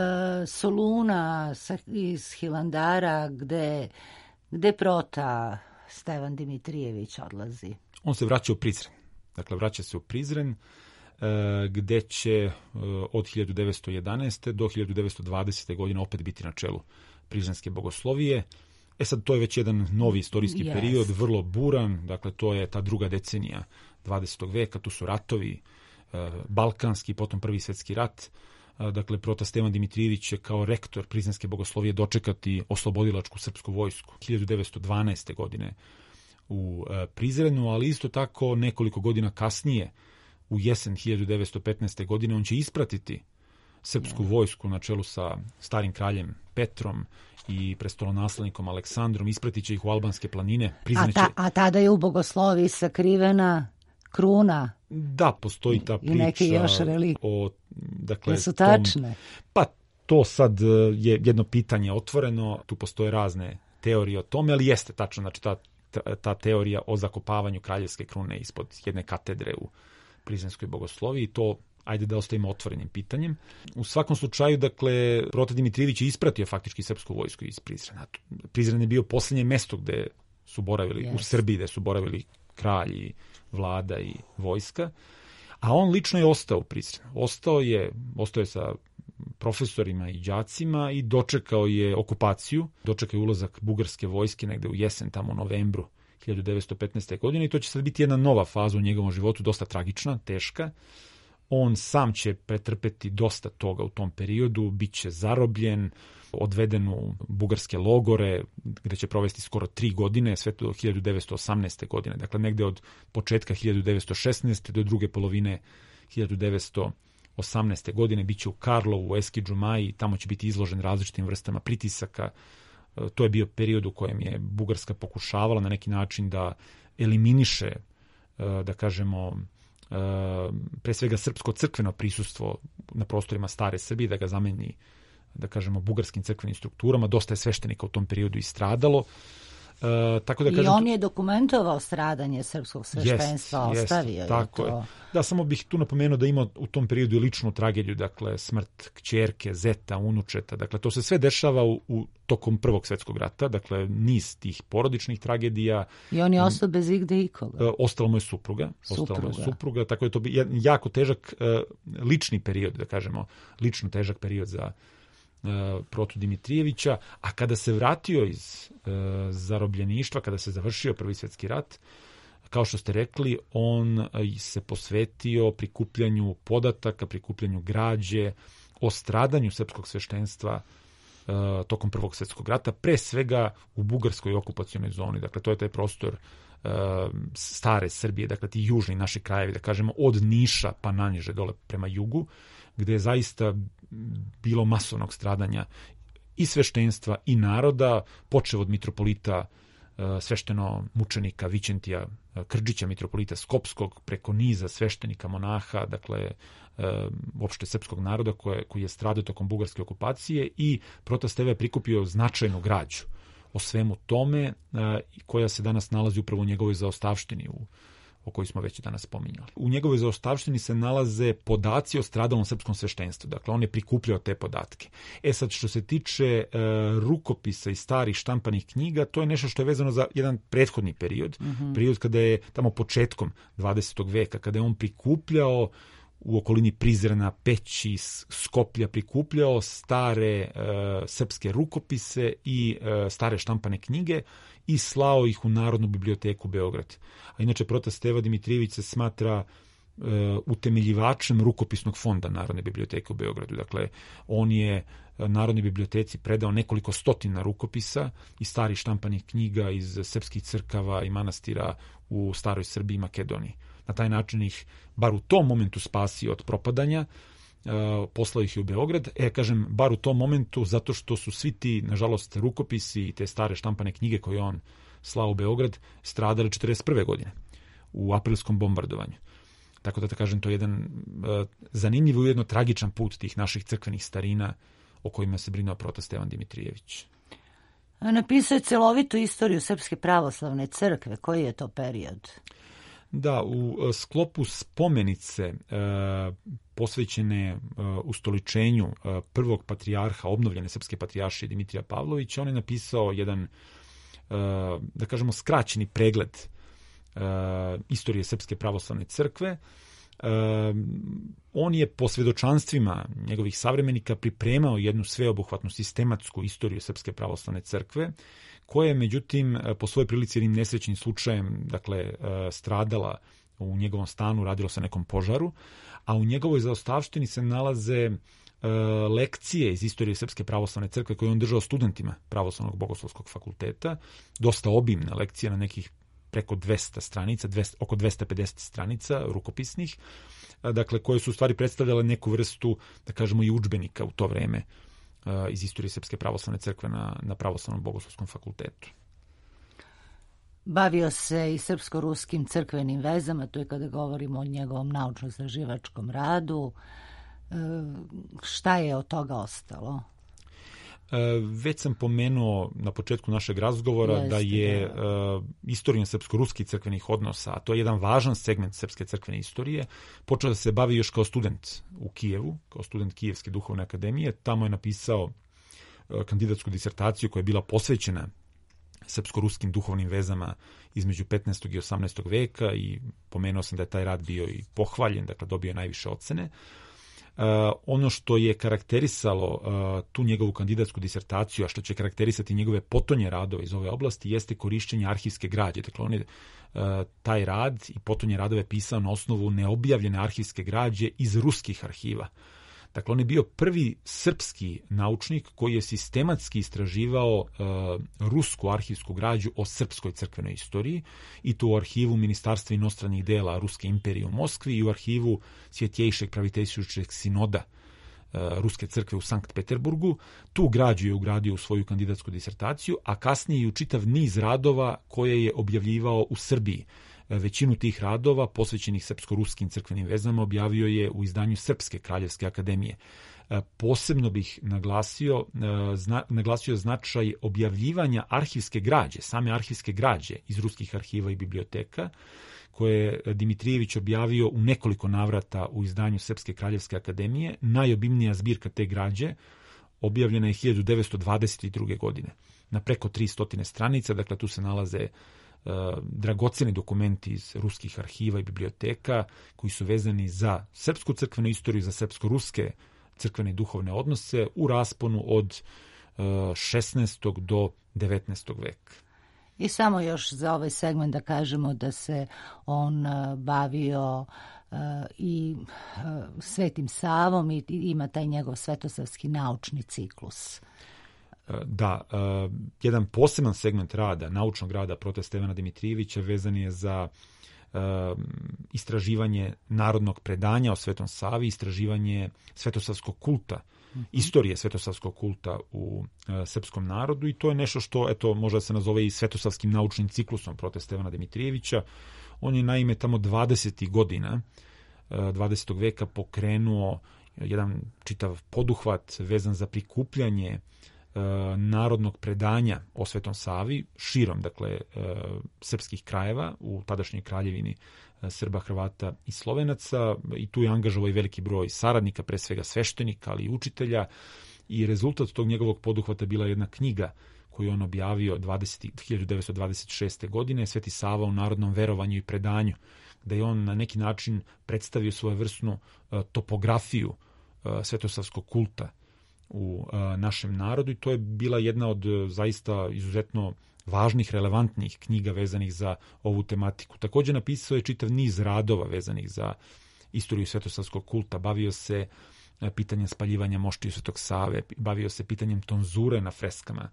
Soluna, iz Hilandara, gde, gde prota Stevan Dimitrijević odlazi? On se vraća u Prizren. Dakle, vraća se u Prizren, uh, gde će uh, od hiljadu devetsto jedanaeste. do hiljadu devetsto dvadesete. godine opet biti na čelu Prizrenske bogoslovije. E sad, to je već jedan novi istorijski yes. period, vrlo buran, dakle, to je ta druga decenija dvadesetog veka, tu su ratovi, uh, balkanski, potom prvi svetski rat. Dakle, prota Stevan Dimitrijević će kao rektor Prizrenske bogoslovije dočekati oslobodilačku srpsku vojsku hiljadu devetsto dvanaeste. godine u Prizrenu, ali isto tako nekoliko godina kasnije, u jesen hiljadu devetsto petnaeste. godine, on će ispratiti srpsku vojsku na čelu sa starim kraljem Petrom i prestolonaslednikom Aleksandrom, ispratit će ih u albanske planine. A, ta, a tada je u bogoslovi sakrivena kruna. Da, postoji ta priča. I neke još relikvije. O, dakle, Jesu tačne? Tom, pa to sad je jedno pitanje otvoreno, tu postoje razne teorije o tome, ali jeste tačno, znači ta, ta, ta teorija o zakopavanju kraljevske krune ispod jedne katedre u Prizrenskoj bogosloviji i to ajde da ostavimo otvorenim pitanjem. U svakom slučaju, dakle, Prote Dimitrijević je ispratio faktički srpsku vojsku iz Prizrena. Prizren je bio posljednje mesto gde su boravili, yes. u Srbiji, gde su boravili kralji, vlada i vojska. A on lično je ostao u Prizrenu. Ostao je, ostao je sa profesorima i đacima i dočekao je okupaciju, dočekao je ulazak bugarske vojske negde u jesen, tamo u novembru hiljadu devetsto petnaeste. godine i to će sad biti jedna nova faza u njegovom životu, dosta tragična, teška. On sam će pretrpeti dosta toga u tom periodu, bit će zarobljen, odveden u bugarske logore, gde će provesti skoro tri godine, sve do hiljadu devetsto osamnaeste. godine. Dakle, negde od početka hiljadu devetsto šesnaeste. do druge polovine hiljadu devetsto osamnaeste. godine bit će u Karlovu, u Eskidžu Maji, tamo će biti izložen različitim vrstama pritisaka. To je bio period u kojem je Bugarska pokušavala na neki način da eliminiše, da kažemo, pre svega srpsko crkveno prisustvo na prostorima stare Srbije, da ga zameni, da kažemo, bugarskim crkvenim strukturama. Dosta je sveštenika u tom periodu i stradalo. E, tako da I kažem, on je dokumentovao stradanje srpskog sveštenstva, jest, ostavio jest, je tako to. Je. Da, samo bih tu napomenuo da ima u tom periodu i ličnu tragediju, dakle smrt kćerke, zeta, unučeta, dakle to se sve dešava u, u tokom Prvog svjetskog rata, dakle niz tih porodičnih tragedija. I on je ostao bez igde ikoga. E, ostalo mu je supruga, supruga. Ostalo mu je supruga, tako je to jedan jako težak e, lični period, da kažemo, lično težak period za Protu Dimitrijevića, a kada se vratio iz e, zarobljeništva, kada se završio Prvi svjetski rat, kao što ste rekli, on se posvetio prikupljanju podataka, prikupljanju građe o stradanju srpskog sveštenstva e, tokom Prvog svjetskog rata, pre svega u bugarskoj okupacionoj zoni. Dakle, to je taj prostor e, stare Srbije, dakle ti južni naši krajevi, da kažemo, od Niša pa naniže dole prema jugu, gde je zaista bilo masovnog stradanja i sveštenstva i naroda, počev od mitropolita svešteno mučenika Vićentija Krđića, mitropolita Skopskog, preko niza sveštenika, monaha, dakle uopšte srpskog naroda koje, koji je stradao tokom bugarske okupacije, i Prota Steva je prikupio značajnu građu o svemu tome, koja se danas nalazi upravo u njegovoj zaostavštini u o kojoj smo već danas spominjali. U njegovoj zaostavštini se nalaze podaci o stradalom srpskom sveštenstvu. Dakle, on je prikupljao te podatke. E sad, što se tiče e, rukopisa i starih štampanih knjiga, to je nešto što je vezano za jedan prethodni period. Mm-hmm. Period kada je tamo početkom dvadesetog veka, kada je on prikupljao u okolini Prizrena, Peći, Skoplja, prikupljao stare e, srpske rukopise i e, stare štampane knjige i slao ih u Narodnu biblioteku Beograd. A inače, Prota Steva Dimitrijević se smatra e, utemeljivačem rukopisnog fonda Narodne biblioteke u Beogradu. Dakle, on je Narodnoj biblioteci predao nekoliko stotina rukopisa i starih štampanih knjiga iz srpskih crkava i manastira u staroj Srbiji i Makedoniji. Na taj način ih, bar u tom momentu, spasio od propadanja, uh, poslao ih je u Beograd. E, kažem, bar u tom momentu, zato što su svi ti, nažalost, rukopisi i te stare štampane knjige koje on slao u Beograd stradali četrdeset prve. godine u aprilskom bombardovanju. Tako da, da kažem, to je jedan uh, zanimljiv i ujedno tragičan put tih naših crkvenih starina o kojima se brinuo Prota Stevan Dimitrijević. Napisao je celovitu istoriju Srpske pravoslavne crkve. Koji je to period? Da, u sklopu spomenice e, posvećene e, ustoličenju e, prvog patrijarha, obnovljene srpske patrijaršije Dimitrija Pavlovića, on je napisao jedan, e, da kažemo, skraćeni pregled e, istorije Srpske pravoslavne crkve. E, on je po svedočanstvima njegovih savremenika pripremao jednu sveobuhvatnu sistematsku istoriju Srpske pravoslavne crkve, koja je, međutim, po svojoj prilici jednim nesrećnim slučajem, dakle, stradala u njegovom stanu, radilo se o nekom požaru, a u njegovoj zaostavštini se nalaze lekcije iz istorije Srpske pravoslavne crkve koje je on držao studentima Pravoslavnog bogoslovskog fakulteta, dosta obimne lekcije na nekih preko dvesta stranica, dvesta, oko dvesta pedeset stranica rukopisnih, dakle, koje su u stvari predstavljale neku vrstu, da kažemo, i udžbenika u to vreme iz istorije Srpske pravoslavne crkve na, na Pravoslavnom bogoslovskom fakultetu. Bavio se i srpsko-ruskim crkvenim vezama, to je kada govorimo o njegovom naučno-istraživačkom radu. Šta je od toga ostalo? Već sam pomenuo na početku našeg razgovora Jeste, da je da. istorija srpsko-ruskih crkvenih odnosa, a to je jedan važan segment srpske crkvene istorije, počeo da se bavi još kao student u Kijevu, kao student Kijevske duhovne akademije. Tamo je napisao kandidatsku disertaciju koja je bila posvećena srpsko-ruskim duhovnim vezama između petnaestog i osamnaestog veka i pomenuo sam da je taj rad bio i pohvaljen, dakle dobio je najviše ocene. Uh, ono što je karakterisalo uh, tu njegovu kandidatsku disertaciju, a što će karakterisati njegove potonje radove iz ove oblasti, jeste korišćenje arhivske građe. Dakle, on je uh, taj rad i potonje radove pisao na osnovu neobjavljene arhivske građe iz ruskih arhiva. Dakle, on je bio prvi srpski naučnik koji je sistematski istraživao uh, rusku arhivsku građu o srpskoj crkvenoj istoriji, i to u arhivu Ministarstva inostranih dela Ruske imperije u Moskvi i u arhivu Svjetjejšeg praviteljstvujućeg sinoda uh, Ruske crkve u Sankt Peterburgu. Tu građu je ugradio u svoju kandidatsku disertaciju, a kasnije i u čitav niz radova koje je objavljivao u Srbiji. Većinu tih radova posvećenih srpsko-ruskim crkvenim vezama objavio je u izdanju Srpske kraljevske akademije. Posebno bih naglasio, zna, naglasio značaj objavljivanja arhivske građe, same arhivske građe iz ruskih arhiva i biblioteka, koje je Dimitrijević objavio u nekoliko navrata u izdanju Srpske kraljevske akademije. Najobimnija zbirka te građe objavljena je hiljadu devetsto dvadeset druge. godine na preko tristo stranica, dakle tu se nalaze dragoceni dokumenti iz ruskih arhiva i biblioteka koji su vezani za srpsku crkvenu istoriju, za srpsko-ruske crkvene i duhovne odnose u rasponu od šesnaestog do devetnaestog veka. I samo još za ovaj segment da kažemo da se on bavio uh, i uh, Svetim Savom i ima taj njegov svetosavski naučni ciklus. Da, uh, jedan poseban segment rada, naučnog rada prote Stevana Dimitrijevića vezan je za uh, istraživanje narodnog predanja o Svetom Savi, istraživanje svetosavskog kulta, mm-hmm. istorije svetosavskog kulta u uh, srpskom narodu, i to je nešto što, eto, može da se nazove i svetosavskim naučnim ciklusom prote Stevana Dimitrijevića. On je naime tamo dvadesetih godina uh, dvadesetog veka pokrenuo jedan čitav poduhvat vezan za prikupljanje narodnog predanja o Svetom Savi širom, dakle, srpskih krajeva u tadašnjoj kraljevini Srba, Hrvata i Slovenaca, i tu je angažovao i veliki broj saradnika, pre svega sveštenika, ali i učitelja, i rezultat tog njegovog poduhvata bila jedna knjiga koju on objavio hiljadu devetsto dvadeset šeste. godine, Sveti Sava u narodnom verovanju i predanju, da je on na neki način predstavio svojevrsnu topografiju svetosavskog kulta u a, našem narodu, i to je bila jedna od zaista izuzetno važnih, relevantnih knjiga vezanih za ovu tematiku. Također napisao je čitav niz radova vezanih za istoriju svetosavskog kulta. Bavio se a, pitanjem spaljivanja moštiju Svetog Save, bavio se pitanjem tonzure na freskama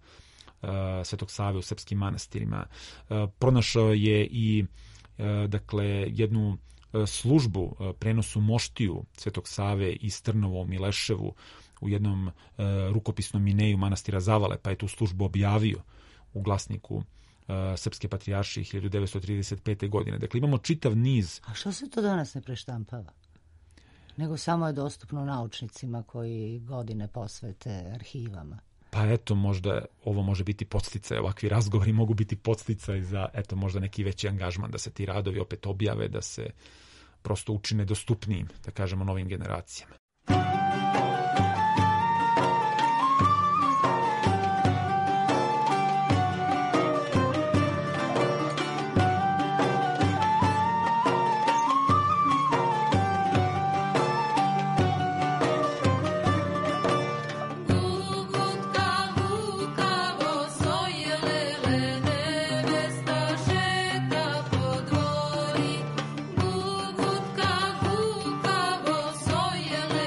a, Svetog Save u srpskim manastirima. A, pronašao je i a, dakle jednu službu a, prenosu moštiju Svetog Save iz Trnova u Mileševu u jednom e, rukopisnom mineju manastira Zavale, pa je tu službu objavio u glasniku e, Srpske patrijaršije hiljadu devetsto trideset pete. godine. Dakle, imamo čitav niz... A što se to danas ne preštampava? Nego samo je dostupno naučnicima koji godine posvete arhivama. Pa eto, možda ovo može biti podsticaj, ovakvi razgovori mogu biti podsticaj za, eto, možda neki veći angažman, da se ti radovi opet objave, da se prosto učine dostupnijim, da kažemo, novim generacijama. Gugutka, gukavo, soj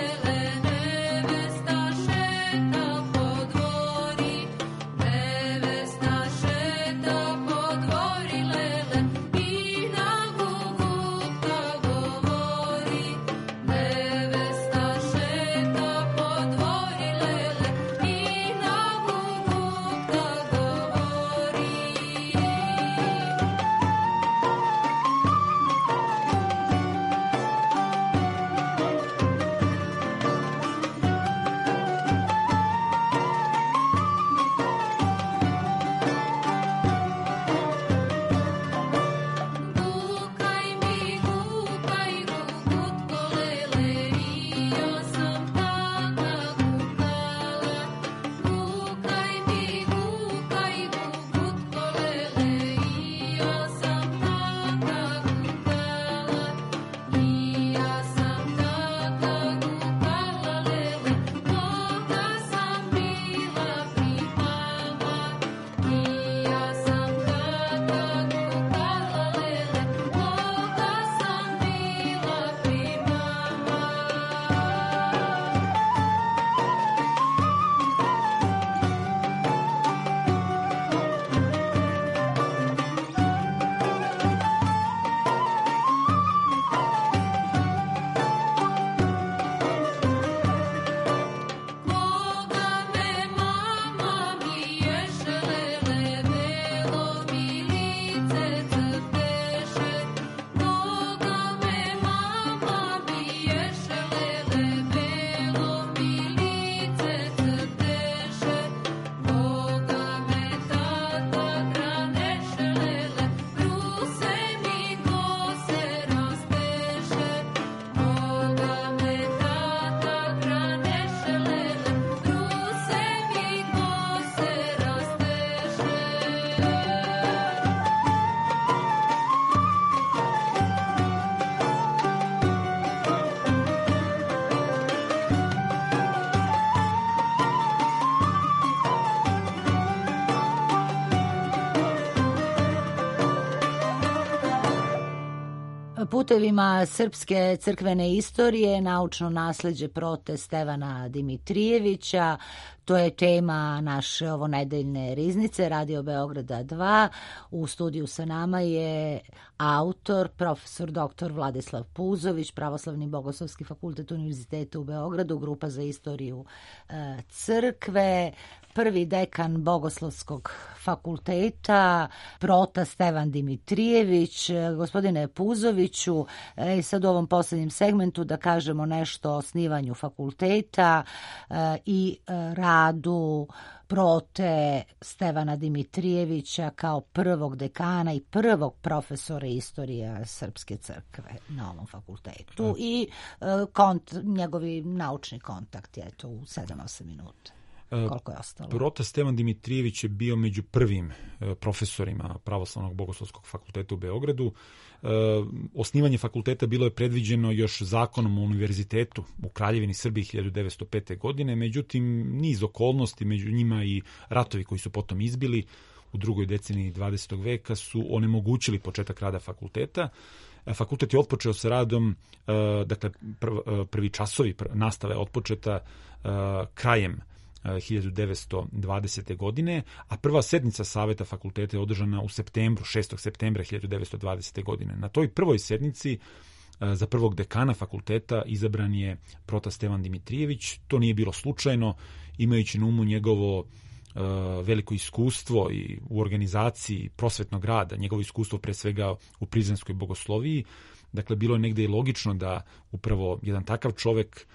Putevima srpske crkvene istorije, naučno nasleđe prote Stevana Dimitrijevića. To je tema naše ovonedeljne riznice Radio Beograda dva. U studiju sa nama je autor, profesor doktor Vladislav Puzović, Pravoslavni bogoslovski fakultet Univerziteta u Beogradu, grupa za istoriju e, crkve, prvi dekan Bogoslovskog fakulteta, prota Stevan Dimitrijević. Gospodine Puzoviću, e, sad u ovom posljednjem segmentu da kažemo nešto o osnivanju fakulteta e, i e, radu prote Stevana Dimitrijevića kao prvog dekana i prvog profesora istorije Srpske crkve na ovom fakultetu i e, kont, njegovi naučni kontakt je to u sedam osam minuta. Koliko je ostalo? Prota Stevan Dimitrijević je bio među prvim profesorima Pravoslavnog bogoslovskog fakulteta u Beogradu. Osnivanje fakulteta bilo je predviđeno još zakonom o univerzitetu u Kraljevini Srbiji hiljadu devetsto pete. godine, međutim niz okolnosti, među njima i ratovi koji su potom izbili u drugoj deceniji dvadesetog veka su onemogućili početak rada fakulteta. Fakultet je otpočeo sa radom, dakle prvi časovi nastave je otpočeta krajem hiljadu devetsto dvadesete. godine, a prva sednica saveta fakulteta je održana u septembru, šestog septembra hiljadu devetsto dvadesete. godine. Na toj prvoj sednici za prvog dekana fakulteta izabran je prota Stevan Dimitrijević. To nije bilo slučajno, imajući na umu njegovo veliko iskustvo i u organizaciji prosvetnog rada, njegovo iskustvo pre svega u prizrenskoj bogosloviji. Dakle, bilo je negde i logično da upravo jedan takav čovek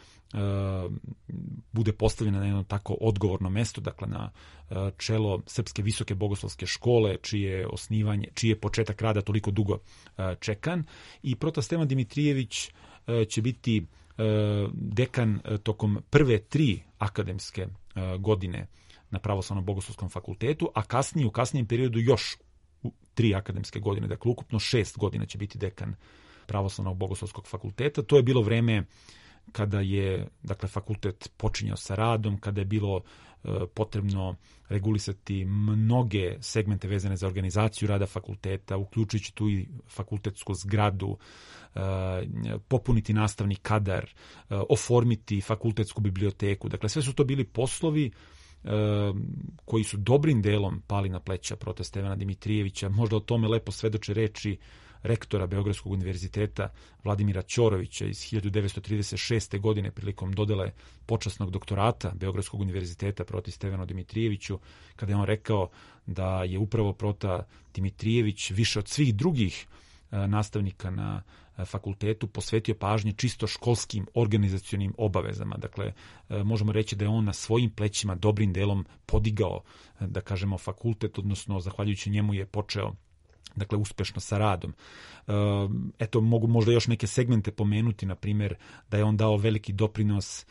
bude postavljena na jedno tako odgovorno mesto, dakle na čelo Srpske visoke bogoslovske škole, čije osnivanje, čiji je početak rada toliko dugo čekan. I prota Stevan Dimitrijević će biti dekan tokom prve tri akademske godine na Pravoslavnom bogoslovskom fakultetu, a kasnije, u kasnijem periodu još tri akademske godine, dakle ukupno šest godina će biti dekan Pravoslavnog bogoslovskog fakulteta. To je bilo vreme kada je, dakle, fakultet počinjao sa radom, kada je bilo e, potrebno regulisati mnoge segmente vezane za organizaciju rada fakulteta, uključujući tu i fakultetsku zgradu, e, popuniti nastavni kadar, e, oformiti fakultetsku biblioteku. Dakle, sve su to bili poslovi e, koji su dobrim delom pali na pleća prote Stevana Dimitrijevića. Možda o tome lepo svedoče reči rektora Beogradskog univerziteta Vladimira Ćorovića iz hiljadu devetsto trideset šeste. godine prilikom dodele počasnog doktorata Beogradskog univerziteta proti Stevanu Dimitrijeviću, kada je on rekao da je upravo prota Dimitrijević više od svih drugih nastavnika na fakultetu posvetio pažnje čisto školskim organizacionim obavezama. Dakle, možemo reći da je on na svojim plećima dobrim delom podigao, da kažemo, fakultet, odnosno zahvaljujući njemu je počeo, dakle, uspešno sa radom. Eto, mogu možda još neke segmente pomenuti, na primjer, da je on dao veliki doprinos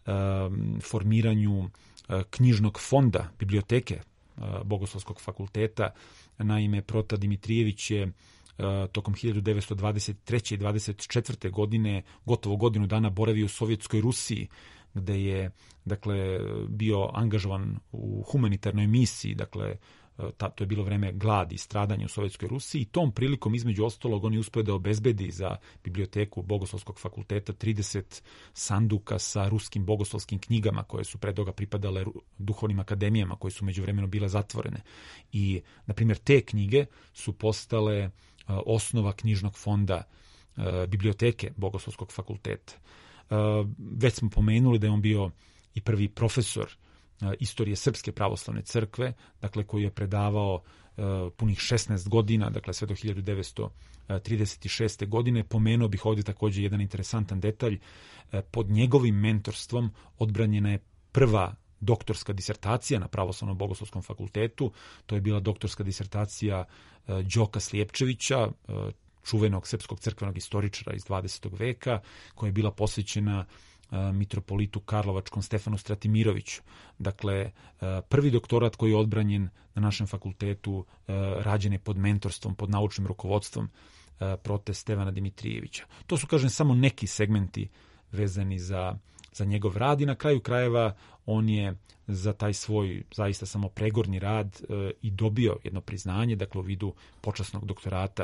formiranju knjižnog fonda biblioteke Bogoslovskog fakulteta. Naime, prota Dimitrijević je tokom hiljadu devetsto dvadeset treće. i dvadeset četvrte. godine gotovo godinu dana boravio u Sovjetskoj Rusiji, gde je, dakle, bio angažovan u humanitarnoj misiji, dakle, Ta, to je bilo vreme gladi i stradanja u Sovjetskoj Rusiji i tom prilikom, između ostalog, on je uspeo da obezbedi za biblioteku Bogoslovskog fakulteta trideset sanduka sa ruskim bogoslovskim knjigama koje su pre toga pripadale duhovnim akademijama koje su međuvremeno bile zatvorene. I, na primjer, te knjige su postale uh, osnova knjižnog fonda uh, biblioteke Bogoslovskog fakulteta. Uh, već smo pomenuli da je on bio i prvi profesor istorije Srpske pravoslavne crkve, dakle, koji je predavao uh, punih šesnaest godina, dakle sve do hiljadu devetsto trideset šeste. godine. Pomenuo bih ovdje također jedan interesantan detalj. Uh, pod njegovim mentorstvom odbranjena je prva doktorska disertacija na Pravoslavnom bogoslovskom fakultetu. To je bila doktorska disertacija uh, Đoka Slijepčevića, uh, čuvenog srpskog crkvenog istoričara iz dvadesetog. veka, koja je bila posvećena mitropolitu Karlovačkom Stefanu Stratimiroviću. Dakle, prvi doktorat koji je odbranjen na našem fakultetu rađen je pod mentorstvom, pod naučnim rukovodstvom prote Stevana Dimitrijevića. To su, kažem, samo neki segmenti vezani za, za njegov rad i na kraju krajeva on je za taj svoj zaista samo pregorni rad i dobio jedno priznanje, dakle u vidu počasnog doktorata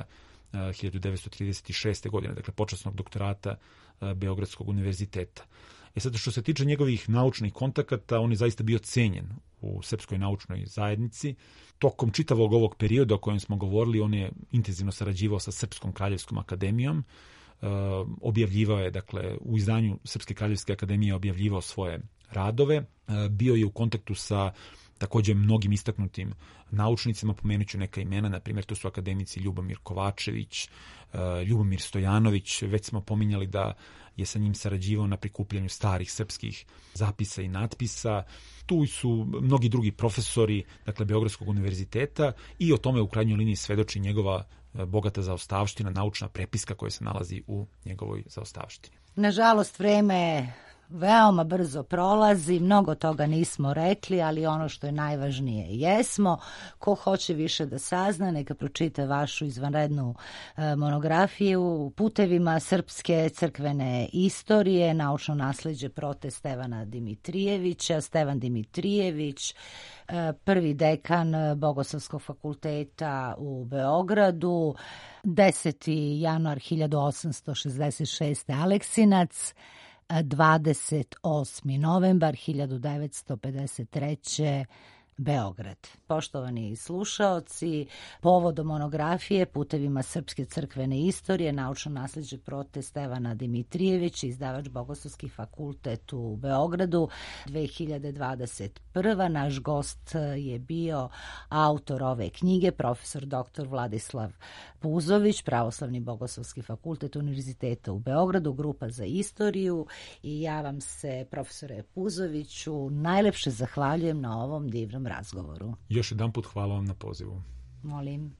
hiljadu devetsto trideset šeste. godine, dakle počasnog doktorata Beogradskog univerziteta. E sad, što se tiče njegovih naučnih kontakata, on je zaista bio cenjen u srpskoj naučnoj zajednici. Tokom čitavog ovog perioda o kojem smo govorili, on je intenzivno sarađivao sa Srpskom kraljevskom akademijom. Uh, objavljivao je, dakle, u izdanju Srpske kraljevske akademije objavljivao svoje radove. Uh, bio je u kontaktu sa također mnogim istaknutim naučnicima, pomenuću neka imena, na primjer to su akademici Ljubomir Kovačević, uh, Ljubomir Stojanović, već smo pominjali da je sa njim sarađivao na prikupljanju starih srpskih zapisa i natpisa. Tu su mnogi drugi profesori, dakle, Beogradskog univerziteta, i o tome u krajnjoj liniji svedoči njegova bogata zaostavština, naučna prepiska koja se nalazi u njegovoj zaostavštini. Nažalost, vreme veoma brzo prolazi, mnogo toga nismo rekli, ali ono što je najvažnije jesmo. Ko hoće više da sazna, neka pročita vašu izvanrednu e, monografiju Putevima srpske crkvene istorije, naučno nasleđe prote Stevana Dimitrijevića. Stevan Dimitrijević, e, prvi dekan Bogoslovskog fakulteta u Beogradu, deseti januar hiljadu osamsto šezdeset šeste. Aleksinac, dvadeset osmi novembar hiljadu devetsto pedeset treće. Beograd. Poštovani slušaoci, povodom monografije Putevima srpske crkvene istorije, naučno nasleđe prote Stevana Dimitrijevića, izdavač Bogoslovski fakultet u Beogradu, dve hiljade dvadeset prve. Naš gost je bio autor ove knjige, profesor doktor Vladislav Puzović, Pravoslavni Bogoslovski fakultet Univerziteta u Beogradu, grupa za istoriju, i ja vam se, profesore Puzoviću, najlepše zahvaljujem na ovom divnom razgovoru. Još jedan put hvala vam na pozivu. Molim.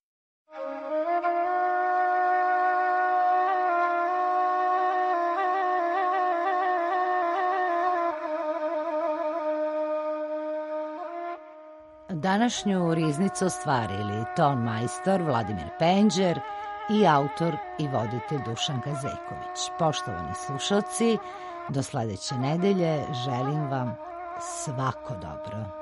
Današnju riznicu ostvarili ton majstor Vladimir Penđer i autor i voditelj Dušan Kazeković. Poštovani slušalci, do sledeće nedelje želim vam svako dobro.